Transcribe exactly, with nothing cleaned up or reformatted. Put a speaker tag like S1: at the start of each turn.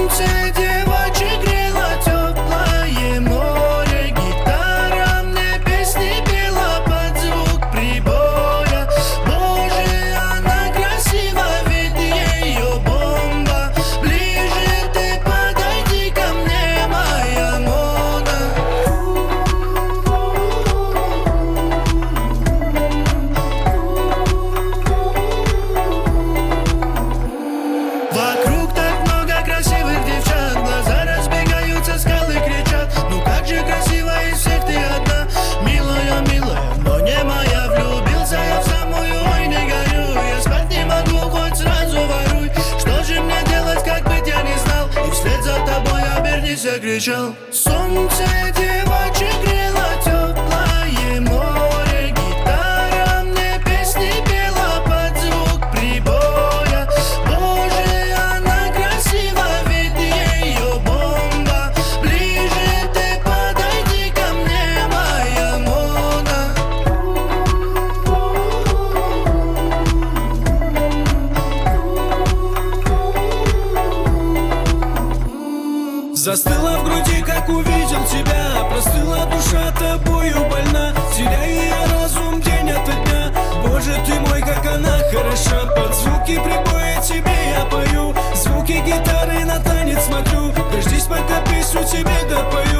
S1: Солнце девочек грело, теплое море, гитара мне песни пела под звук прибоя. Боже, она красива, ведь ее бомба. Ближе ты подойди ко мне, моя мода. Вокруг так много красивых девчат, глаза разбегаются, скалы кричат. Ну как же красиво, из всех ты одна, милая, милая, но не моя. Влюбился я в самую, ой, не горю. Я спать не могу, хоть сразу воруй. Что же мне делать, как быть, я не знал. И вслед за тобой обернись, я кричал. Солнце девочек грело, теплое море, гитара мне песни пела под звук прибоя. Боже, она красива, ведь ее бомба. Ближе ты подойди ко мне, моя мода.
S2: Застыла в груди, как увидел тебя. Простыла душа, тобою больна. Теряю я разум день ото дня. Боже ты мой, как она хороша. Под звуки прибоя тебе я пою. Звуки гитары на танец смотрю. Дождись, пока песню тебе допою.